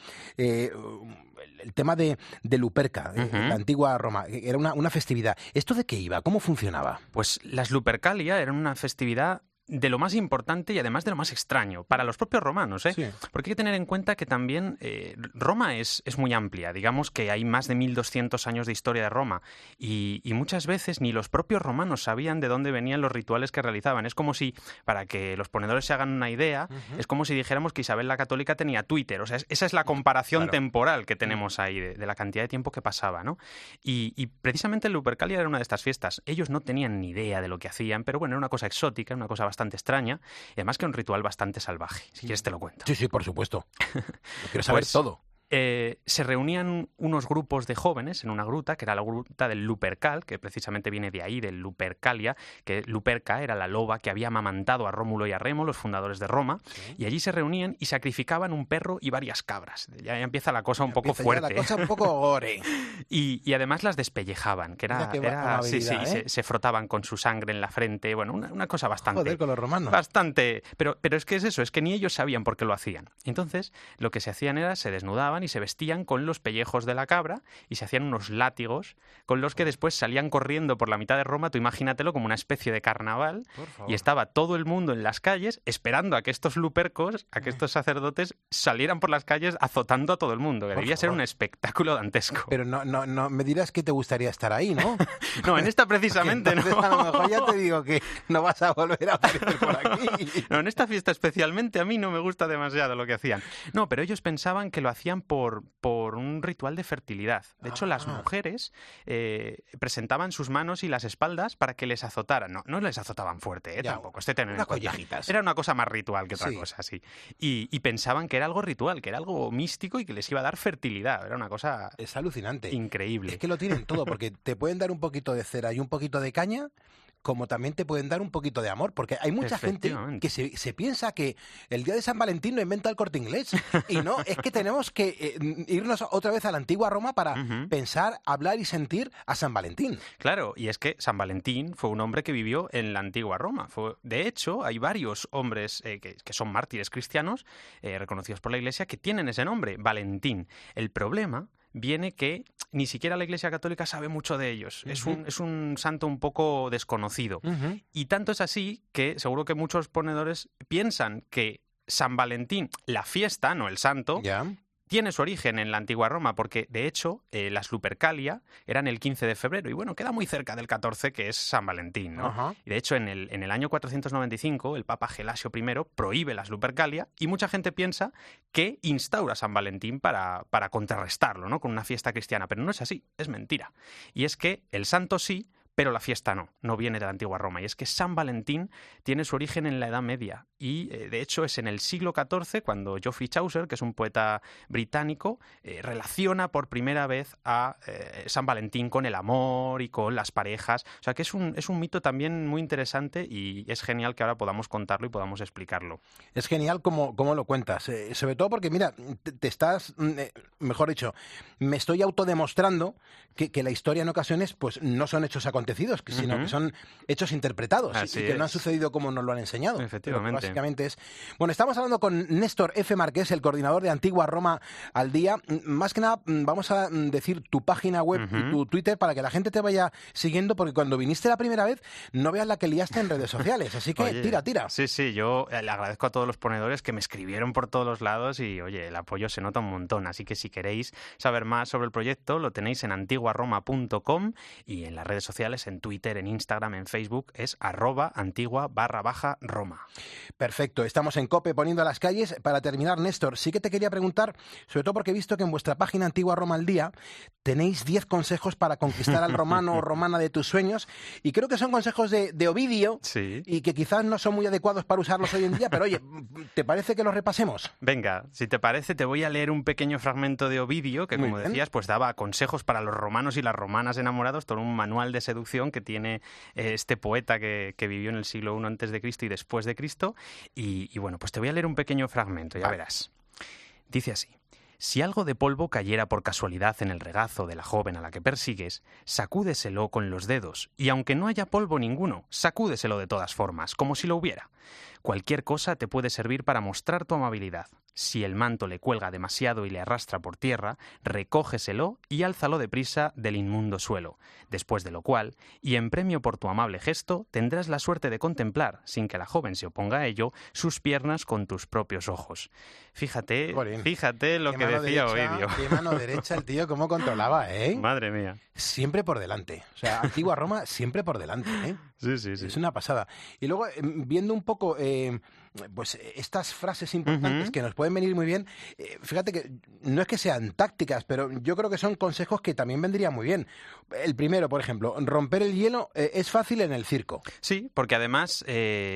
[SPEAKER 1] el tema de Luperca, la antigua Roma. Era una festividad. ¿Esto de qué iba? ¿Cómo funcionaba?
[SPEAKER 9] Pues las Lupercalia eran una festividad de lo más importante y además de lo más extraño para los propios romanos, ¿eh?
[SPEAKER 1] Sí.
[SPEAKER 9] Porque hay que tener en cuenta que también Roma es muy amplia. Digamos que hay más de 1200 años de historia de Roma y muchas veces ni los propios romanos sabían de dónde venían los rituales que realizaban. Es como si, para que los ponedores se hagan una idea, es como si dijéramos que Isabel la Católica tenía Twitter. O sea, esa es la comparación temporal que tenemos ahí de la cantidad de tiempo que pasaba, ¿no? Y precisamente el Lupercalia era una de estas fiestas. Ellos no tenían ni idea de lo que hacían, pero bueno, era una cosa exótica, una cosa bastante extraña, y además que un ritual bastante salvaje. Si quieres te lo cuento.
[SPEAKER 1] Sí, por supuesto. Quiero saber todo.
[SPEAKER 9] Se reunían unos grupos de jóvenes en una gruta, que era la gruta del Lupercal, que precisamente viene de ahí, del Lupercalia, que Luperca era la loba que había amamantado a Rómulo y a Remo, los fundadores de Roma, y allí se reunían y sacrificaban un perro y varias cabras. Ya empieza la cosa un poco fuerte.
[SPEAKER 1] La cosa un poco gore.
[SPEAKER 9] Y además las despellejaban, que era se frotaban con su sangre en la frente, bueno, una cosa bastante...
[SPEAKER 1] Joder, con los romanos.
[SPEAKER 9] Bastante... Pero es que es eso, es que ni ellos sabían por qué lo hacían. Entonces, lo que se hacían era, se desnudaban y se vestían con los pellejos de la cabra y se hacían unos látigos con los que después salían corriendo por la mitad de Roma. Tú imagínatelo como una especie de carnaval, y estaba todo el mundo en las calles esperando a que estos lupercos, a que estos sacerdotes salieran por las calles azotando a todo el mundo, que debía ser un espectáculo dantesco.
[SPEAKER 1] Pero no me dirás que te gustaría estar ahí, ¿no?
[SPEAKER 9] No, en esta precisamente
[SPEAKER 1] entonces,
[SPEAKER 9] no.
[SPEAKER 1] A lo mejor ya te digo que no vas a volver a aparecer por aquí.
[SPEAKER 9] No, en esta fiesta especialmente a mí no me gusta demasiado lo que hacían. No, pero ellos pensaban que lo hacían por un ritual de fertilidad. De hecho, las mujeres presentaban sus manos y las espaldas para que les azotaran. No les azotaban fuerte, tampoco.
[SPEAKER 1] Unas collejitas.
[SPEAKER 9] Era una cosa más ritual que otra cosa, sí. Y pensaban que era algo ritual, que era algo místico y que les iba a dar fertilidad. Era una cosa...
[SPEAKER 1] Es alucinante.
[SPEAKER 9] Increíble.
[SPEAKER 1] Es que lo tienen todo, porque te pueden dar un poquito de cera y un poquito de caña, como también te pueden dar un poquito de amor, porque hay mucha gente que se piensa que el día de San Valentín lo inventa el Corte Inglés, y no, es que tenemos que irnos otra vez a la antigua Roma para pensar, hablar y sentir a San Valentín.
[SPEAKER 9] Claro, y es que San Valentín fue un hombre que vivió en la antigua Roma. De hecho, hay varios hombres que son mártires cristianos, reconocidos por la Iglesia, que tienen ese nombre, Valentín. El problema viene que ni siquiera la Iglesia Católica sabe mucho de ellos. Es un santo un poco desconocido. Y tanto es así que seguro que muchos ponedores piensan que San Valentín, la fiesta, no el santo, tiene su origen en la antigua Roma, porque de hecho las Lupercalia eran el 15 de febrero, y bueno, queda muy cerca del 14, que es San Valentín, ¿no? Y de hecho en el año 495 el Papa Gelasio I prohíbe las Lupercalia, y mucha gente piensa que instaura San Valentín para contrarrestarlo, ¿no? Con una fiesta cristiana, pero no es así, es mentira. Y es que el santo sí, pero la fiesta no viene de la antigua Roma. Y es que San Valentín tiene su origen en la Edad Media. Y, de hecho, es en el siglo XIV cuando Geoffrey Chaucer, que es un poeta británico, relaciona por primera vez a San Valentín con el amor y con las parejas. O sea, que es un mito también muy interesante, y es genial que ahora podamos contarlo y podamos explicarlo.
[SPEAKER 1] Es genial cómo lo cuentas. Sobre todo porque, mira, te estás, mejor dicho, me estoy autodemostrando que la historia en ocasiones pues no son hechos acontecidos, sino que son hechos interpretados.
[SPEAKER 9] Así
[SPEAKER 1] y que
[SPEAKER 9] es.
[SPEAKER 1] no han sucedido como nos lo han enseñado.
[SPEAKER 9] Efectivamente.
[SPEAKER 1] Básicamente es... Bueno, estamos hablando con Néstor F. Marqués, el coordinador de Antigua Roma al Día. Más que nada, vamos a decir tu página web y tu Twitter para que la gente te vaya siguiendo, porque cuando viniste la primera vez, no veas la que liaste en redes sociales. Así que
[SPEAKER 9] Oye,
[SPEAKER 1] tira.
[SPEAKER 9] Sí, yo le agradezco a todos los ponedores que me escribieron por todos los lados, y oye, el apoyo se nota un montón. Así que si queréis saber más sobre el proyecto, lo tenéis en antiguaroma.com, y en las redes sociales, en Twitter, en Instagram, en Facebook, es @antigua_Roma.
[SPEAKER 1] Perfecto, estamos en COPE poniendo a las calles. Para terminar, Néstor, sí que te quería preguntar, sobre todo porque he visto que en vuestra página Antigua Roma al Día tenéis 10 consejos para conquistar al romano o romana de tus sueños, y creo que son consejos de Ovidio, y que quizás no son muy adecuados para usarlos hoy en día, pero oye, ¿te parece que los repasemos?
[SPEAKER 9] Venga, si te parece, te voy a leer un pequeño fragmento de Ovidio, que, como decías, pues daba consejos para los romanos y las romanas enamorados, todo un manual de seducción que tiene este poeta que vivió en el siglo I a.C. y después de Cristo. Y bueno, pues te voy a leer un pequeño fragmento, ya verás. Dice así: si algo de polvo cayera por casualidad en el regazo de la joven a la que persigues, sacúdeselo con los dedos, y aunque no haya polvo ninguno, sacúdeselo de todas formas, como si lo hubiera. Cualquier cosa te puede servir para mostrar tu amabilidad. Si el manto le cuelga demasiado y le arrastra por tierra, recógeselo y álzalo deprisa del inmundo suelo, después de lo cual, y en premio por tu amable gesto, tendrás la suerte de contemplar, sin que la joven se oponga a ello, sus piernas con tus propios ojos. Fíjate lo que decía Ovidio.
[SPEAKER 1] Qué mano derecha el tío, cómo controlaba, ¿eh?
[SPEAKER 9] Madre mía.
[SPEAKER 1] Siempre por delante. O sea, Antigua Roma siempre por delante, ¿eh?
[SPEAKER 9] Sí.
[SPEAKER 1] Es una pasada. Y luego, viendo un poco pues estas frases importantes que nos pueden venir muy bien, fíjate que no es que sean tácticas, pero yo creo que son consejos que también vendrían muy bien. El primero, por ejemplo, romper el hielo es fácil en el circo.
[SPEAKER 9] Sí, porque además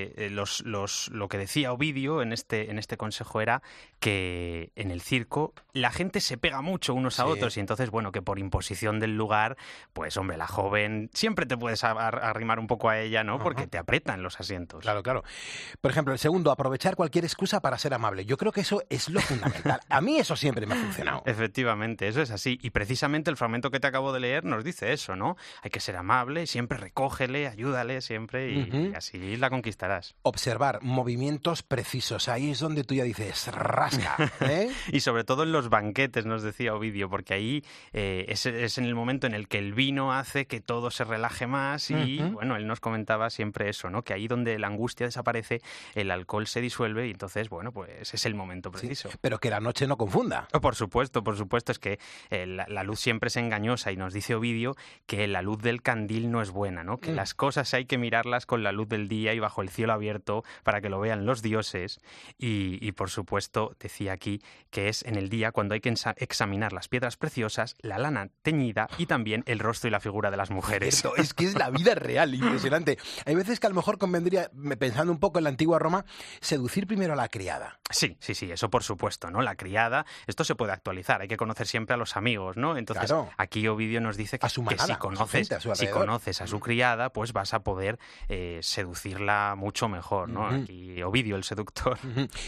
[SPEAKER 9] lo que decía Ovidio en este consejo era que en el circo la gente se pega mucho unos a otros, y entonces, bueno, que por imposición del lugar, pues hombre, la joven siempre te puedes arrimar un poco dijo a ella, ¿no? Porque te aprietan los asientos.
[SPEAKER 1] Claro, claro. Por ejemplo, el segundo, aprovechar cualquier excusa para ser amable. Yo creo que eso es lo fundamental. A mí eso siempre me ha funcionado.
[SPEAKER 9] Efectivamente, eso es así. Y precisamente el fragmento que te acabo de leer nos dice eso, ¿no? Hay que ser amable, siempre recógele, ayúdale siempre y así la conquistarás.
[SPEAKER 1] Observar movimientos precisos. Ahí es donde tú ya dices, rasca, ¿eh?
[SPEAKER 9] Y sobre todo en los banquetes, nos decía Ovidio, porque ahí es en el momento en el que el vino hace que todo se relaje más y, bueno, él nos comentaba siempre eso, ¿no? Que ahí donde la angustia desaparece, el alcohol se disuelve y entonces, bueno, pues es el momento preciso.
[SPEAKER 1] Sí, pero que la noche no confunda.
[SPEAKER 9] Por supuesto, es que la luz siempre es engañosa y nos dice Ovidio que la luz del candil no es buena, ¿no? Que las cosas hay que mirarlas con la luz del día y bajo el cielo abierto para que lo vean los dioses y por supuesto, decía aquí, que es en el día cuando hay que examinar las piedras preciosas, la lana teñida y también el rostro y la figura de las mujeres.
[SPEAKER 1] Cierto, es que es la vida real, impresionante. Hay veces que a lo mejor convendría, pensando un poco en la antigua Roma, seducir primero a la criada.
[SPEAKER 9] Sí, eso por supuesto, ¿no? La criada, esto se puede actualizar, hay que conocer siempre a los amigos, ¿no? Entonces, claro, aquí Ovidio nos dice que,
[SPEAKER 1] manada,
[SPEAKER 9] si conoces a su criada, pues vas a poder seducirla mucho mejor, ¿no? Aquí Ovidio, el seductor.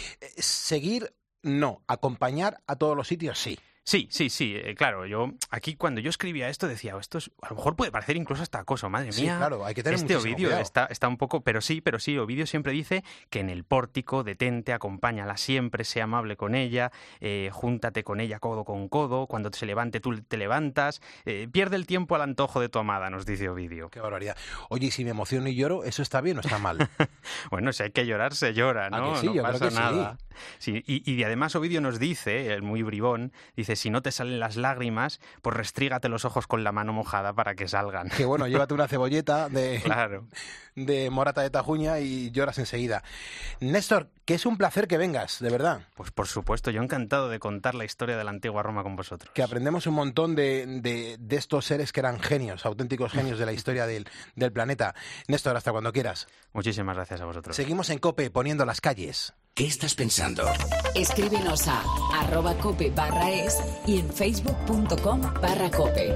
[SPEAKER 1] Seguir, no. Acompañar a todos los sitios, sí.
[SPEAKER 9] Sí, claro, aquí cuando yo escribía esto decía, esto a lo mejor puede parecer incluso hasta acoso, madre mía.
[SPEAKER 1] Sí, claro, hay que tener
[SPEAKER 9] este
[SPEAKER 1] muchísimo
[SPEAKER 9] Ovidio
[SPEAKER 1] cuidado.
[SPEAKER 9] está un poco, pero sí, Ovidio siempre dice que en el pórtico detente, acompáñala siempre, sea amable con ella, júntate con ella codo con codo, cuando se levante tú te levantas, pierde el tiempo al antojo de tu amada, nos dice Ovidio.
[SPEAKER 1] Qué barbaridad. Oye, y si me emociono y lloro, ¿eso está bien o está mal?
[SPEAKER 9] Bueno, si hay que llorar, se llora, ¿no?
[SPEAKER 1] ¿A que sí?
[SPEAKER 9] No
[SPEAKER 1] Yo
[SPEAKER 9] pasa
[SPEAKER 1] creo que
[SPEAKER 9] nada. Sí, y además Ovidio nos dice, el muy bribón, dice, si no te salen las lágrimas, pues restrígate los ojos con la mano mojada para que salgan.
[SPEAKER 1] Que bueno, llévate una cebolleta
[SPEAKER 9] claro,
[SPEAKER 1] de morata de Tajuña y lloras enseguida. Néstor, que es un placer que vengas, de verdad.
[SPEAKER 9] Pues por supuesto, yo encantado de contar la historia de la antigua Roma con vosotros.
[SPEAKER 1] Que aprendemos un montón de estos seres que eran genios, auténticos genios de la historia del planeta. Néstor, hasta cuando quieras.
[SPEAKER 9] Muchísimas gracias a vosotros.
[SPEAKER 1] Seguimos en COPE, poniendo las calles.
[SPEAKER 4] ¿Qué estás pensando?
[SPEAKER 3] Escríbenos a @cope/es y en facebook.com/cope.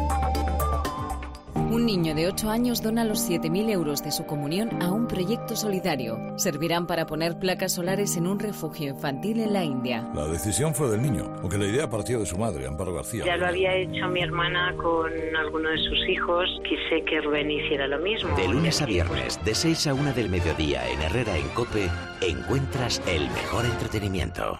[SPEAKER 3] Un niño de 8 años dona los 7.000 euros de su comunión a un proyecto solidario. Servirán para poner placas solares en un refugio infantil en la India.
[SPEAKER 10] La decisión fue del niño, aunque la idea partió de su madre, Amparo García.
[SPEAKER 11] Ya lo había hecho mi hermana con alguno de sus hijos. Quise que Rubén hiciera lo mismo.
[SPEAKER 4] De lunes a viernes, de 6 a 1 del mediodía en Herrera en COPE, encuentras el mejor entretenimiento.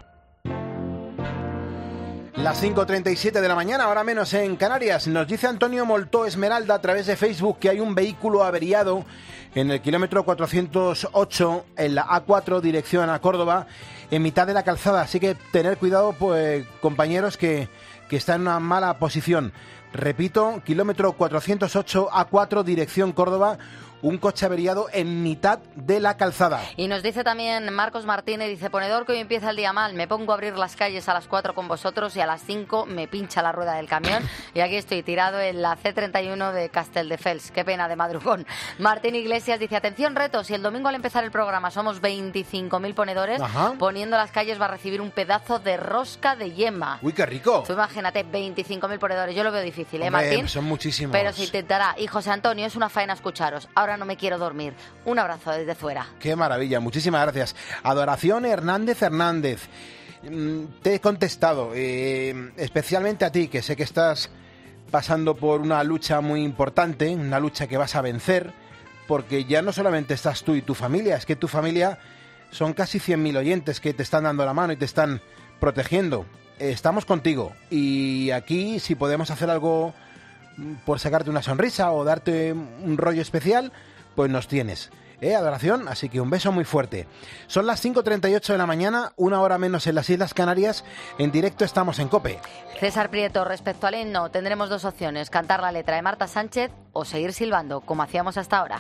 [SPEAKER 1] Las 5:37 de la mañana, ahora menos en Canarias. Nos dice Antonio Moltó Esmeralda a través de Facebook que hay un vehículo averiado en el kilómetro 408 en la A4 dirección a Córdoba en mitad de la calzada. Así que tener cuidado, pues, compañeros, que está en una mala posición. Repito, kilómetro 408 A4 dirección Córdoba. Un coche averiado en mitad de la calzada.
[SPEAKER 2] Y nos dice también Marcos Martínez, dice, ponedor, que hoy empieza el día mal, me pongo a abrir las calles a las 4 con vosotros y a las 5 me pincha la rueda del camión y aquí estoy tirado en la C31 de Castelldefels. Qué pena de madrugón. Martín Iglesias dice, atención retos, y el domingo al empezar el programa somos 25.000 ponedores, poniendo las calles va a recibir un pedazo de rosca de yema.
[SPEAKER 1] ¡Uy, qué rico!
[SPEAKER 2] Tú imagínate, 25.000 ponedores, yo lo veo difícil,
[SPEAKER 1] Hombre,
[SPEAKER 2] Martín?
[SPEAKER 1] Son muchísimos.
[SPEAKER 2] Pero se intentará. Y José Antonio, es una faena escucharos. Ahora no me quiero dormir. Un abrazo desde fuera.
[SPEAKER 1] Qué maravilla, muchísimas gracias. Adoración Hernández. Te he contestado, especialmente a ti, que sé que estás pasando por una lucha muy importante, una lucha que vas a vencer, porque ya no solamente estás tú y tu familia, es que tu familia son casi 100.000 oyentes que te están dando la mano y te están protegiendo. Estamos contigo y aquí, si podemos hacer algo por sacarte una sonrisa o darte un rollo especial, pues nos tienes, Adoración, así que un beso muy fuerte. Son las 5:38 de la mañana, una hora menos en las Islas Canarias. En directo estamos en COPE.
[SPEAKER 2] César Prieto, respecto al himno, tendremos dos opciones, cantar la letra de Marta Sánchez o seguir silbando, como hacíamos hasta ahora.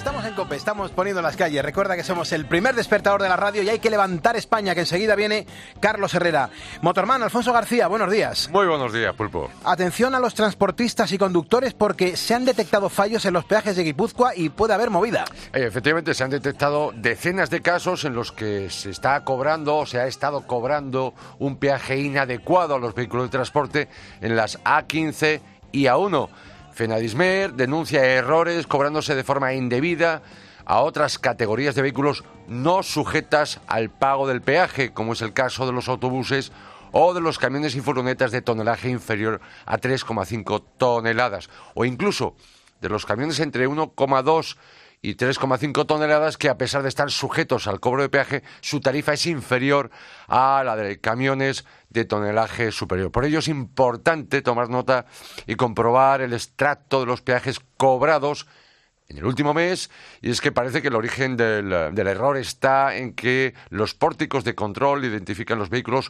[SPEAKER 1] Estamos en COPE, estamos poniendo las calles. Recuerda que somos el primer despertador de la radio y hay que levantar España, que enseguida viene Carlos Herrera. Motorman, Alfonso García, buenos días.
[SPEAKER 12] Muy buenos días, Pulpo.
[SPEAKER 1] Atención a los transportistas y conductores porque se han detectado fallos en los peajes de Guipúzcoa y puede haber movida.
[SPEAKER 12] Efectivamente, se han detectado decenas de casos en los que se está cobrando o se ha estado cobrando un peaje inadecuado a los vehículos de transporte en las A15 y A1. Fenadismer denuncia errores cobrándose de forma indebida a otras categorías de vehículos no sujetas al pago del peaje, como es el caso de los autobuses o de los camiones y furgonetas de tonelaje inferior a 3,5 toneladas, o incluso de los camiones entre 1,2 y 3,5 toneladas que, a pesar de estar sujetos al cobro de peaje, su tarifa es inferior a la de camiones de tonelaje superior. Por ello es importante tomar nota y comprobar el extracto de los peajes cobrados en el último mes, y es que parece que el origen del error está en que los pórticos de control identifican los vehículos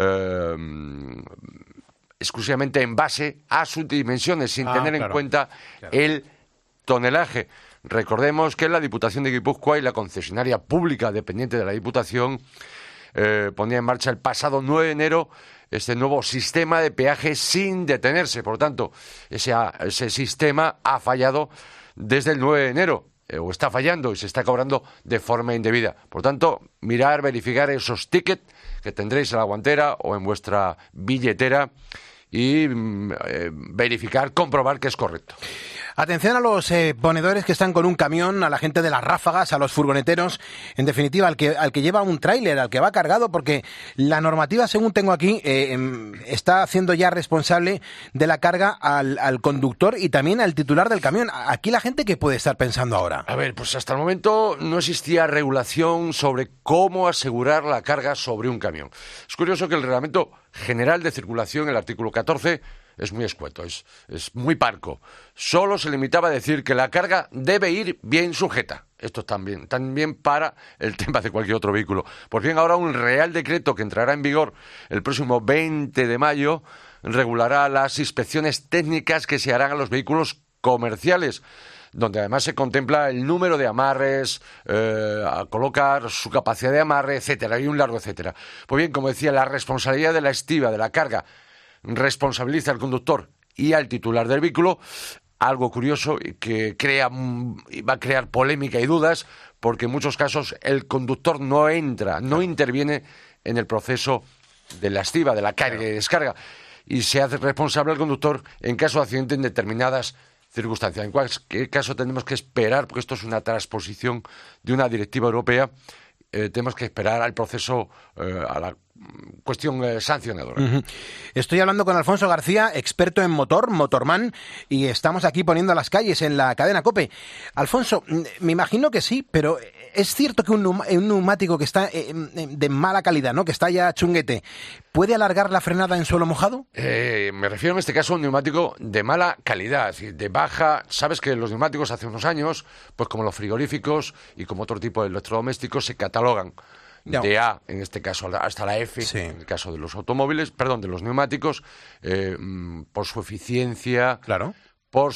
[SPEAKER 12] exclusivamente en base a sus dimensiones, sin tener en cuenta el tonelaje. Recordemos que la Diputación de Guipúzcoa y la concesionaria pública dependiente de la Diputación ponía en marcha el pasado 9 de enero este nuevo sistema de peaje sin detenerse. Por lo tanto, ese sistema ha fallado desde el 9 de enero, o está fallando y se está cobrando de forma indebida. Por lo tanto, verificar esos tickets que tendréis en la guantera o en vuestra billetera y verificar, comprobar que es correcto.
[SPEAKER 1] Atención a los ponedores que están con un camión, a la gente de las ráfagas, a los furgoneteros, en definitiva, al que lleva un tráiler, al que va cargado, porque la normativa, según tengo aquí, está haciendo ya responsable de la carga al conductor y también al titular del camión. Aquí la gente, ¿qué puede estar pensando ahora?
[SPEAKER 12] A ver, pues hasta el momento no existía regulación sobre cómo asegurar la carga sobre un camión. Es curioso que el Reglamento General de Circulación, el artículo 14, es muy escueto, es muy parco. Solo se limitaba a decir que la carga debe ir bien sujeta. Esto también para el tema de cualquier otro vehículo. Pues bien, ahora un Real Decreto que entrará en vigor el próximo 20 de mayo regulará las inspecciones técnicas que se harán a los vehículos comerciales, donde además se contempla el número de amarres, a colocar su capacidad de amarre, etcétera, y un largo etcétera. Pues bien, como decía, la responsabilidad de la estiba de la carga responsabiliza al conductor y al titular del vehículo, algo curioso que va a crear polémica y dudas, porque en muchos casos el conductor no interviene en el proceso de la estiba, de la carga y descarga, y se hace responsable al conductor en caso de accidente en determinadas circunstancias. En cualquier caso tenemos que esperar, porque esto es una transposición de una directiva europea, tenemos que esperar al proceso, a la cuestión sancionadora.
[SPEAKER 1] Estoy hablando con Alfonso García, experto en Motorman, y estamos aquí poniendo las calles en la cadena COPE. Alfonso, me imagino que sí, pero ¿es cierto que un neumático que está de mala calidad, ¿no?, que está ya chunguete, puede alargar la frenada en suelo mojado?
[SPEAKER 12] Me refiero en este caso a un neumático de mala calidad, de baja. Sabes que los neumáticos hace unos años, pues como los frigoríficos y como otro tipo de electrodomésticos, se catalogan de A, en este caso, hasta la F, en el caso de los automóviles, de los neumáticos, por su eficiencia, por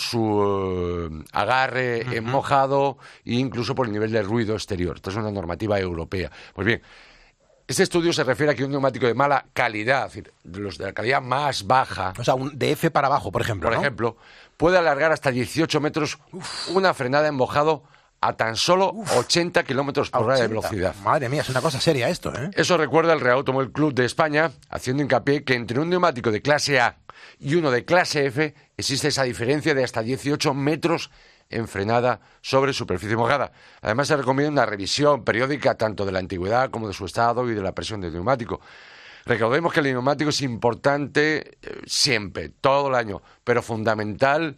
[SPEAKER 12] su agarre mojado e incluso por el nivel de ruido exterior. Esto es una normativa europea. Pues bien, este estudio se refiere a que un neumático de mala calidad, es decir, de los de la calidad más baja,
[SPEAKER 1] o sea, de F para abajo, por ejemplo,
[SPEAKER 12] puede alargar hasta 18 metros una frenada en mojado a tan solo 80 kilómetros por hora de velocidad.
[SPEAKER 1] Madre mía, es una cosa seria esto, ¿eh?
[SPEAKER 12] Eso recuerda el Real Automóvil Club de España, haciendo hincapié que entre un neumático de clase A y uno de clase F existe esa diferencia de hasta 18 metros en frenada sobre superficie mojada. Además, se recomienda una revisión periódica tanto de la antigüedad como de su estado y de la presión del neumático. Recordemos que el neumático es importante siempre, todo el año, pero fundamental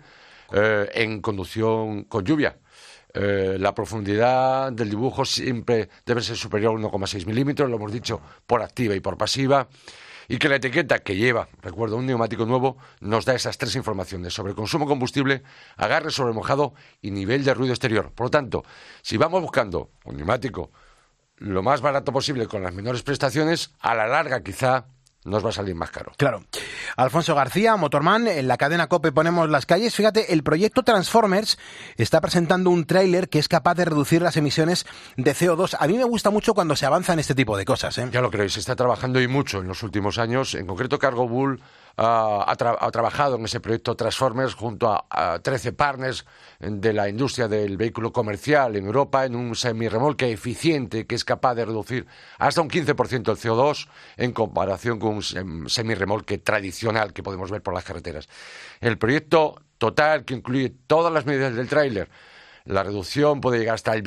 [SPEAKER 12] en conducción con lluvia. La profundidad del dibujo siempre debe ser superior a 1,6 milímetros, lo hemos dicho, por activa y por pasiva, y que la etiqueta que lleva, recuerdo, un neumático nuevo, nos da esas tres informaciones sobre consumo de combustible, agarre sobre mojado y nivel de ruido exterior. Por lo tanto, si vamos buscando un neumático lo más barato posible con las menores prestaciones, a la larga quizá nos va a salir más caro.
[SPEAKER 1] Claro. Alfonso García, Motorman, en la cadena COPE ponemos las calles. Fíjate, el proyecto Transformers está presentando un tráiler que es capaz de reducir las emisiones de CO2. A mí me gusta mucho cuando se avanza en este tipo de cosas, ¿eh?
[SPEAKER 12] Ya lo creo, se está trabajando y mucho en los últimos años. En concreto, Cargo Bull ha trabajado en ese proyecto Transformers junto a 13 partners de la industria del vehículo comercial en Europa en un semirremolque eficiente que es capaz de reducir hasta un 15% el CO2 en comparación con un semirremolque tradicional que podemos ver por las carreteras. El proyecto total, que incluye todas las medidas del tráiler, la reducción puede llegar hasta el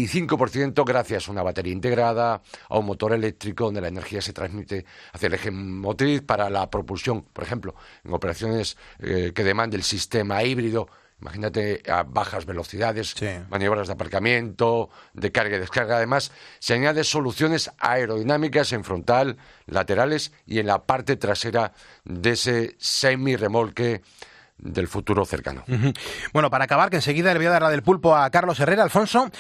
[SPEAKER 12] 25% gracias a una batería integrada, a un motor eléctrico donde la energía se transmite hacia el eje motriz para la propulsión, por ejemplo, en operaciones que demande el sistema híbrido. Imagínate a bajas velocidades, maniobras de aparcamiento, de carga y descarga. Además, se añaden soluciones aerodinámicas en frontal, laterales y en la parte trasera de ese semirremolque del futuro cercano.
[SPEAKER 1] Bueno, para acabar, que enseguida le voy a dar la del pulpo a Carlos Herrera. Alfonso,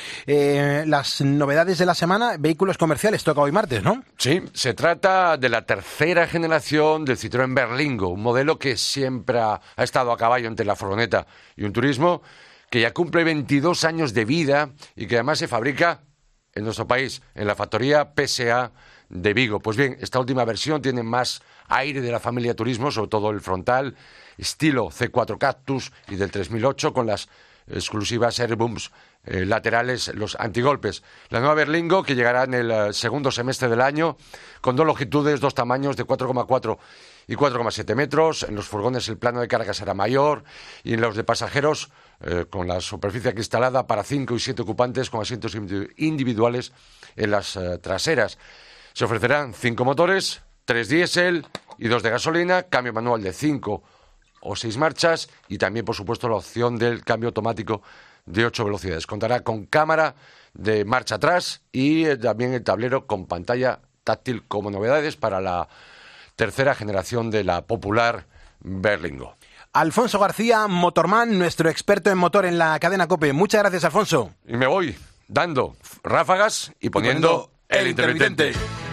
[SPEAKER 1] las novedades de la semana, vehículos comerciales, toca hoy martes, ¿no?
[SPEAKER 12] Sí, se trata de la tercera generación del Citroën Berlingo, un modelo que siempre ha estado a caballo entre la furgoneta y un turismo, que ya cumple 22 años de vida y que además se fabrica en nuestro país, en la factoría PSA de Vigo. Pues bien, esta última versión tiene más aire de la familia Turismo, sobre todo el frontal, estilo C4 Cactus y del 3008 con las exclusivas airbooms laterales, los antigolpes. La nueva Berlingo, que llegará en el segundo semestre del año, con dos longitudes, dos tamaños de 4,4 y 4,7 metros. En los furgones el plano de carga será mayor y en los de pasajeros con la superficie acristalada para 5 y 7 ocupantes con asientos individuales en las traseras. Se ofrecerán 5 motores, 3 diésel y 2 de gasolina, cambio manual de 5 o 6 marchas y también, por supuesto, la opción del cambio automático de 8 velocidades. Contará con cámara de marcha atrás y también el tablero con pantalla táctil como novedades para la tercera generación de la popular Berlingo.
[SPEAKER 1] Alfonso García, Motorman, nuestro experto en motor en la cadena COPE. Muchas gracias, Alfonso.
[SPEAKER 12] Y me voy dando ráfagas y poniendo el intermitente.